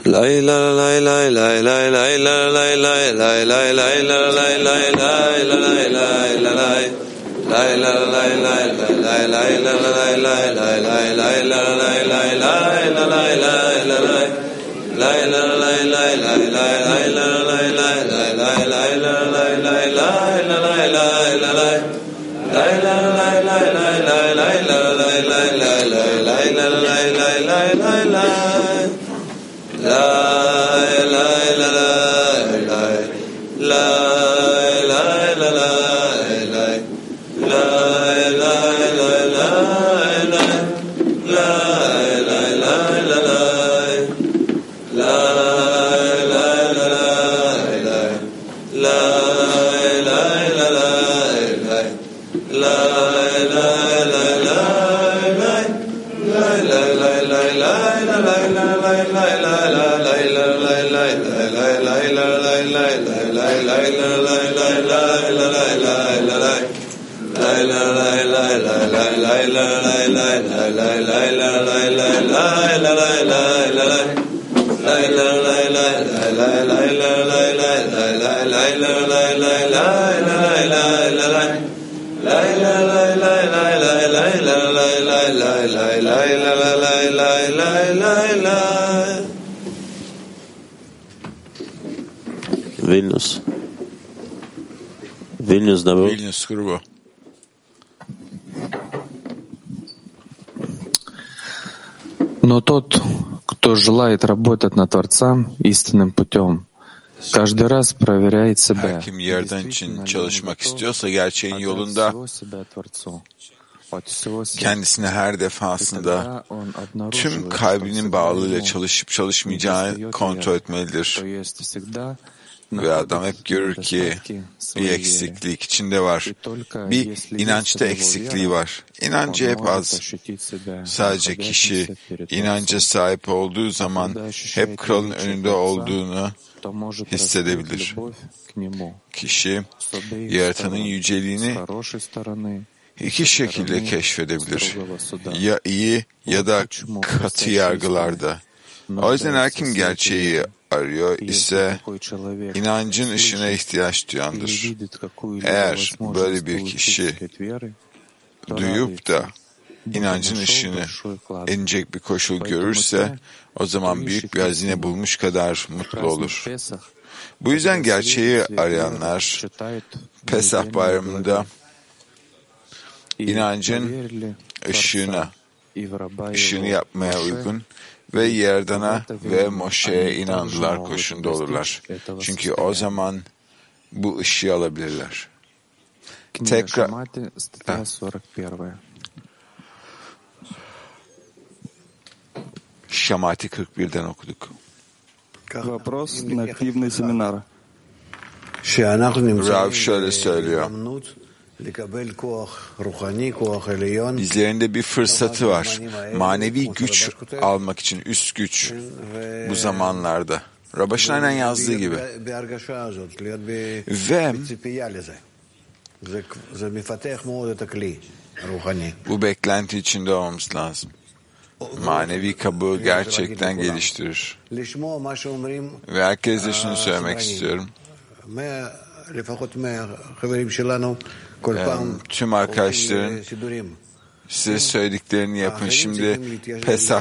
Вильнюс grubu. Но тот, кто желает работать над Творцом истинным путем, каждый раз проверяет себя. Kim Yaradan için çalışmak istiyorsa gerçeğin yolunda kendisine her defasında tüm kalbinin bağlılığıyla çalışıp çalışmayacağını kontrol etmelidir. Ve adam hep görür ki bir eksiklik içinde var. Bir inançta eksikliği var. İnancı hep az. Sadece kişi inanca sahip olduğu zaman hep kralın önünde olduğunu hissedebilir. Kişi yaratanın yüceliğini iki şekilde keşfedebilir. Ya iyi ya da katı yargılarda. O yüzden her kim gerçeği arıyor ise inancın ışığına ihtiyaç duyandır. Eğer böyle bir kişi duyup da inancın ışığını inecek bir koşul görürse o zaman büyük bir hazine bulmuş kadar mutlu olur. Bu yüzden gerçeği arayanlar Pesah bayramında inancın ışığını yapmaya uygun ve Yeradan'a ve Moşe'ye inandılar koşunda olurlar. Çünkü o zaman bu ışığı alabilirler. Tekrar Şamati 41'den okuduk. Rav şöyle söylüyor. Bizlerinde bir fırsatı var. Manevi güç almak için, üst güç bu zamanlarda. Rabaş'ın aynen yazdığı gibi. Ve bu beklenti içinde olmamız lazım. Manevi kabuğu gerçekten geliştirir. Ve herkese şunu söylemek istiyorum. Tüm arkadaşların size söylediklerini yapın. Şimdi Pesah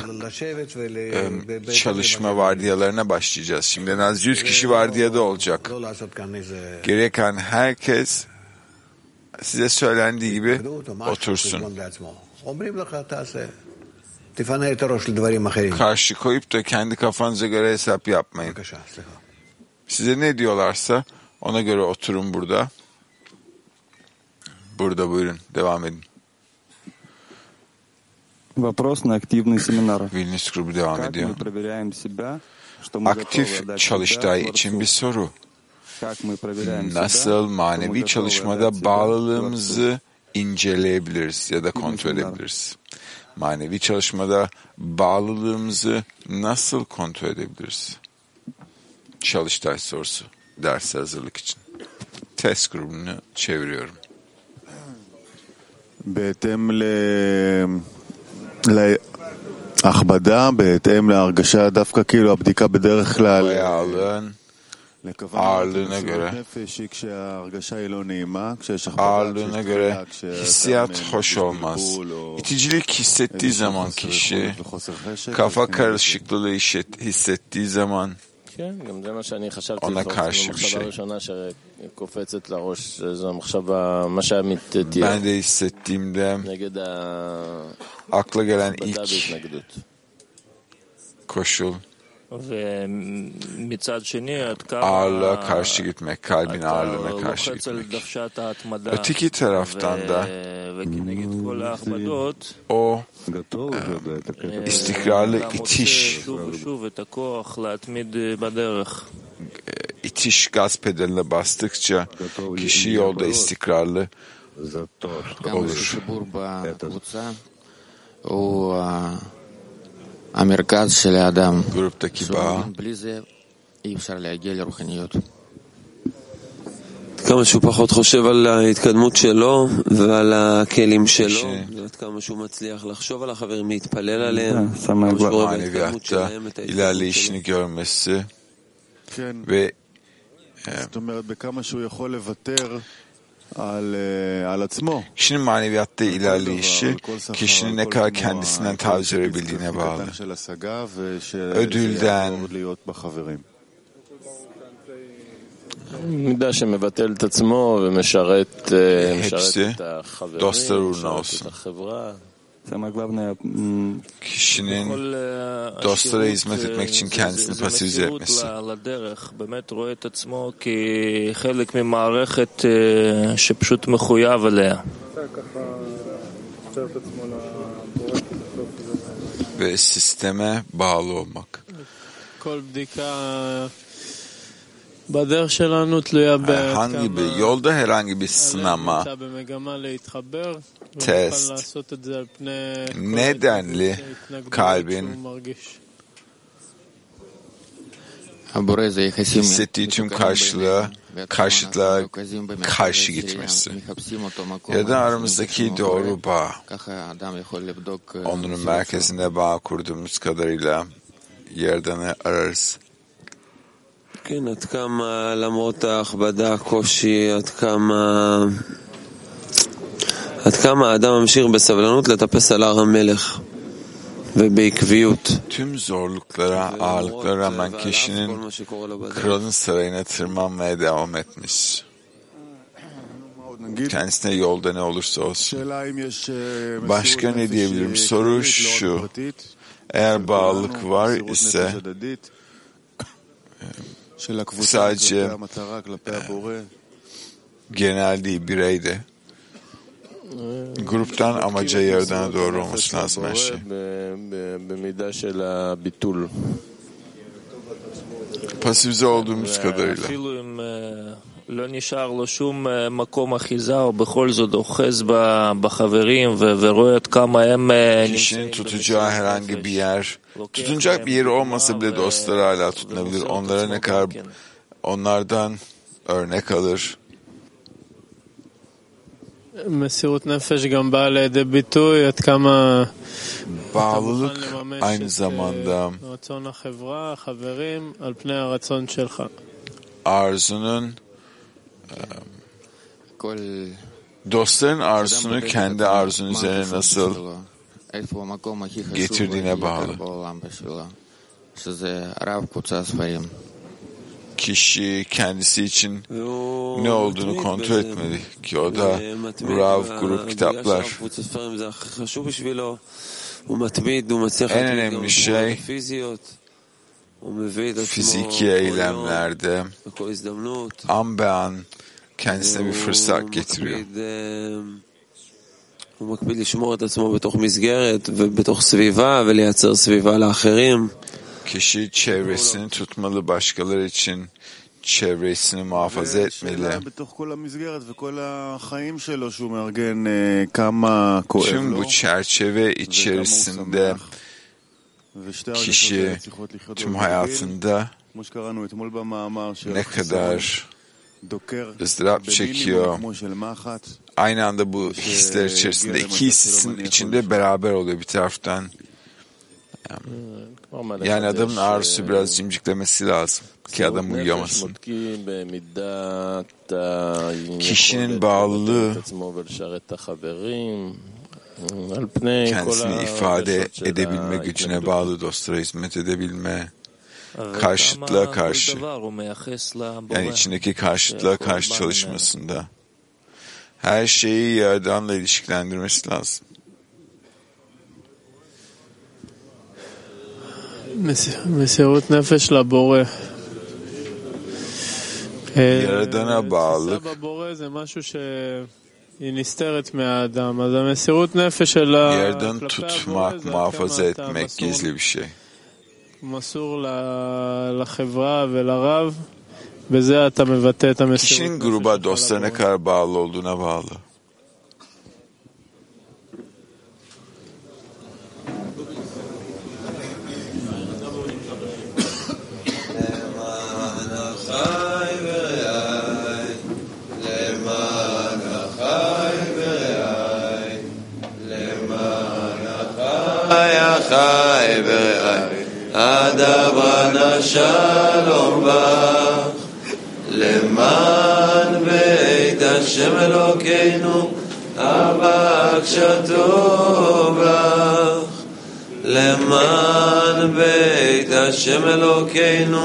çalışma vardiyalarına başlayacağız. Şimdi en az 100 kişi vardiyada olacak. Geriye kalan herkes size söylendiği gibi otursun. Karşı koyup da kendi kafanıza göre hesap yapmayın. Size ne diyorlarsa ona göre oturun burada. Burada buyurun. Devam edin. Vilnius grubu devam ediyor. Aktif çalıştay için bir soru. Nasıl manevi çalışmada bağlılığımızı inceleyebiliriz ya da kontrol edebiliriz? Manevi çalışmada bağlılığımızı nasıl kontrol edebiliriz? Çalıştay sorusu. Derse hazırlık için. Test grubunu çeviriyorum. בהתאם Ağırlığına göre hissiyat hoş olmaz. İticilik hissettiği zaman kişi, kafa karışıklığı hissettiği zaman ona karşı bir şey. Ben de hissettiğimde akla gelen ilk koşul ağırlığa karşı gitmek, kalbin ağırlığına karşı gitmek. Öteki taraftan da o istikrarlı itiş gaz pedaline bastıkça kişi yolda istikrarlı olur. Gruptaki bağ כמה שהוא פחות חושב על ההתקדמות שלו ועל הכלים שלו, ועד כמה שהוא מצליח לחשוב על החברים, להתפלל עליהם, maneviyatta ilerleyişini görmesi ve kişinin maneviyatta ilerleyişi, kişinin ne kadar kendisinden taviz verebildiğine bağlı. Ödülden, hepsi dostlar uğruna olsun. Kişinin dostlara hizmet etmek için kendisini pasifize etmesi. Ve sisteme bağlı olmak. Yolda herhangi bir sınama, test, nedenli kalbin hissettiği tüm karşıtlığa karşı gitmesi ya da aramızdaki doğru bağ, onların merkezinde bağ kurduğumuz kadarıyla yerden ararız. כן, עד כמה למרות ההכבדה, הקושי, עד כמה האדם ממשיך בסבלנות לטפס על הר המלך ובעקביות. Tüm zorluklara, ağırlıklara rağmen kişinin kralın sarayına tırmanmaya devam etmiş. Kendisine yolda ne olursa olsun. Başka ne diyebilirim? Soru şu. Eğer bağlılık var ise sadece genel değil, bireyde gruptan amaca yerden doğru olması lazım her şey. Pasifize olduğumuz kadarıyla. לא נשאר לו שום מקום אחיזה, ובכל זאת אוחז בחברים ורואה עד כמה הם kişinin tutacağı herhangi bir yer, tutunacak bir yeri olmasa bile dostları hala tutunabilir. Onlara ne kadar onlardan örnek alır. מסירות נפש גם באה לידי ביטוי עד כמה bağlılık aynı zamanda רצון החברה, החברים, על פני הרצון שלך. Arzunun dostların arzusunu kendi arzun üzerine nasıl getirdiğine bağlı. Kişi kendisi için ne olduğunu kontrol etmeli ki o da Rav grup kitaplar. En önemli şey fiziki eylemlerde an be an kendisine bir fırsat getiriyor. הוא מקפיד לשמור את עצמו בתוך מסגרת ובתוך סביבה ולייצר סביבה לאחרים. Kişi çevresini tutmalı, başkaları için çevresini muhafaza etmeli. Tüm bu çerçeve içerisinde kişi tüm hayatında ne kadar ızdırap çekiyor, aynı anda bu hisler içerisinde iki hissin içinde beraber oluyor. Bir taraftan Yani adamın arzusu biraz cimciklemesi lazım ki adam uyuyamasın. Kişinin bağlılığı kendisini ifade edebilme gücüne bağlı, dostlara hizmet edebilme, karşıtlığa karşı, yani içindeki karşıtlığa karşı çalışmasında her şeyi Yaradan'la ilişkilendirmesi lazım. מסירות נפש לבורא. Yaradan'a bağlılık Yaradan'ı tutmak, muhafaza etmek gizli bir şey. Kişinin gruba, dostlarına kadar bağlı olduğuna bağlı. חי ורעי הדבנה שלום בך למען בית השם אלוקינו הבקשתו בך למען בית השם אלוקינו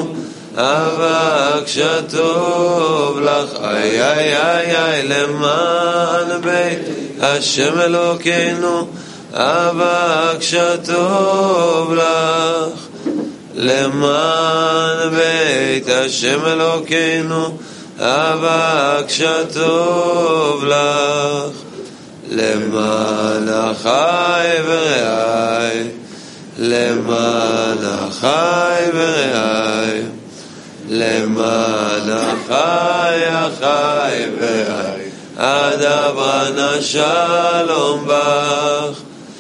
הבקשתו לך איי איי איי איי למען בית השם אלוקינו הבקשתו לך למען בית השם אלוקינו הבקשתו לך למען אחי ורעי למען אחי ורעי למען אחי ורעי הדבנה שלום בך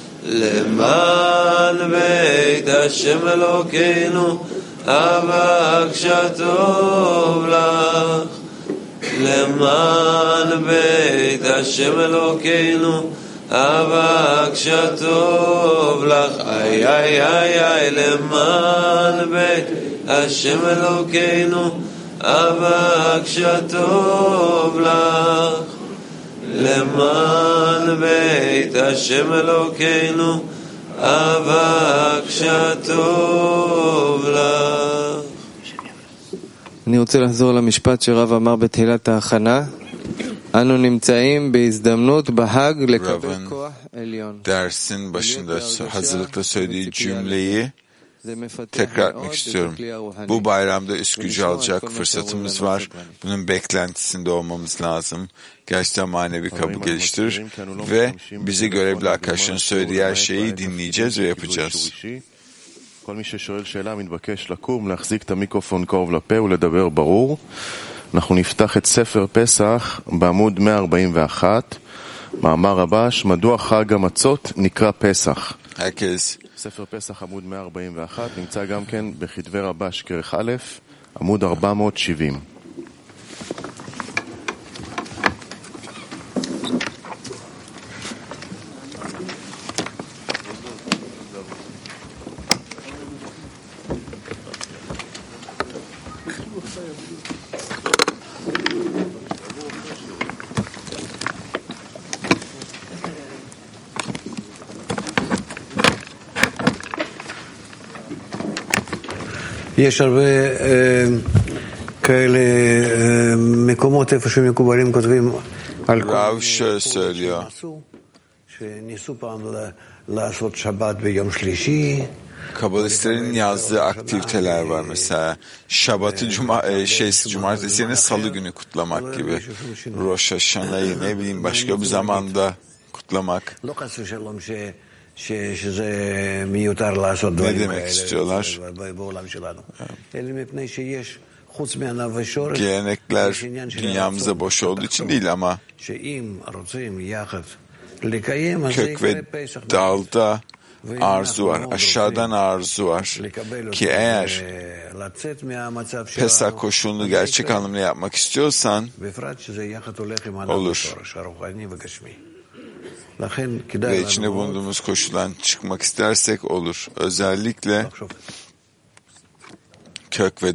למען בית השם אלוקינו הבקשתו לך למען בית השם אלוקינו הבקשתו לך איי איי איי איי למען בית השם אלוקינו הבקשתו לך למען בית השם אלוקינו הבקשתו לך. אני רוצה לחזור למשפט שרב אמר בתחילת ההכנה. אנו נמצאים בהזדמנות בהאג לקבל כוח עליון. Dersin başında hazırlıkta söylediği cümleyi tekrar etmek istiyorum. Bu bayramda üst gücü alacak fırsatımız var. Bunun beklentisinde olmamız lazım. Gerçekten manevi kabı geliştirir ve bizi görevli arkadaşların söylediği her şeyi dinleyeceğiz ve yapacağız. כל מי ששואל שאלה מתבקש לקום, להחזיק את המיקרופון קרוב לפה ולדבר ברור. אנחנו נפתח את ספר פסח בעמוד 141, מאמר רבש, מדוע חג המצות נקרא פסח. ספר פסח עמוד 141 נמצא גם כן בכתבי רבש כרך א', עמוד 470. יש הרבה כאלה מקומות איפה שמקובלים כותבים על כל שניסו פעם לעשות שבת ביום שלישי. Kabalistlerin yazdığı aktiviteler var. Mesela Şabat'ı cumartesi yerine salı günü kutlamak gibi. Rosh Hashanah'yı ne bileyim başka bir zamanda kutlamak. Ne demek istiyorlar? Gelenekler dünyamızda boş olduğu için değil ama kök ve dalda arzu var, aşağıdan arzu var ki eğer Pesach koşulunu gerçek anlamda yapmak istiyorsan olur. ve içinde bulunduğumuz koşuldan çıkmak istersek olur. Özellikle kök ve